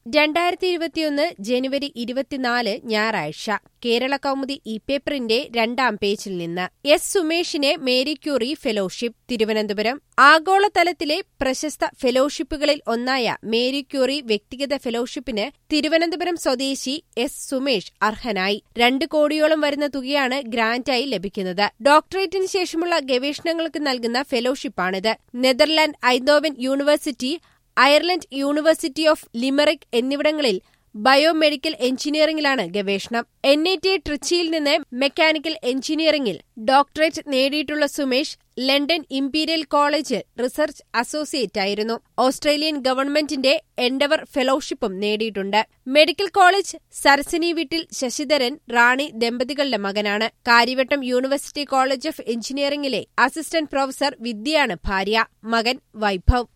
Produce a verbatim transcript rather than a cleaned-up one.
രണ്ടായിരത്തി ഇരുപത്തിയൊന്ന് ജനുവരി ഇരുപത്തിനാല് ഞായറാഴ്ച കേരള കൗമുദി ഇ പേപ്പറിന്റെ രണ്ടാം പേജിൽ നിന്ന് എസ് സുമേഷിനെ മേരി ക്യൂറി ഫെലോഷിപ്പ് തിരുവനന്തപുരം. ആഗോളതലത്തിലെ പ്രശസ്ത ഫെലോഷിപ്പുകളിൽ ഒന്നായ മേരി ക്യൂറി വ്യക്തിഗത ഫെലോഷിപ്പിന് തിരുവനന്തപുരം സ്വദേശി എസ് സുമേഷ് അർഹനായി. രണ്ട് കോടിയോളം വരുന്ന തുകയാണ് ഗ്രാന്റായി ലഭിക്കുന്നത്. ഡോക്ടറേറ്റിന് ശേഷമുള്ള ഗവേഷണങ്ങൾക്ക് നൽകുന്ന ഫെലോഷിപ്പാണിത്. Netherland Eindhoven university, Ireland university of Limerick എന്നിവിടങ്ങളിൽ ബയോമെഡിക്കൽ എഞ്ചിനീയറിംഗിലാണ് ഗവേഷണം. എൻ ഐ ടി ട്രിച്ചിയിൽ നിന്ന് മെക്കാനിക്കൽ എഞ്ചിനീയറിംഗിൽ ഡോക്ടറേറ്റ് നേടിയിട്ടുള്ള സുമേഷ് ലണ്ടൻ ഇംപീരിയൽ കോളേജിൽ റിസർച്ച് അസോസിയേറ്റായിരുന്നു. ഓസ്ട്രേലിയൻ ഗവൺമെന്റിന്റെ എൻഡവർ ഫെലോഷിപ്പും നേടിയിട്ടുണ്ട്. മെഡിക്കൽ കോളേജ് സരസിനി വീട്ടിൽ ശശിധരൻ റാണി ദമ്പതികളുടെ മകനാണ്. കാര്യവട്ടം യൂണിവേഴ്സിറ്റി കോളേജ് ഓഫ് എഞ്ചിനീയറിംഗിലെ അസിസ്റ്റന്റ് പ്രൊഫസർ വിദ്യയാണ് ഭാര്യ. മകൻ വൈഭവ്.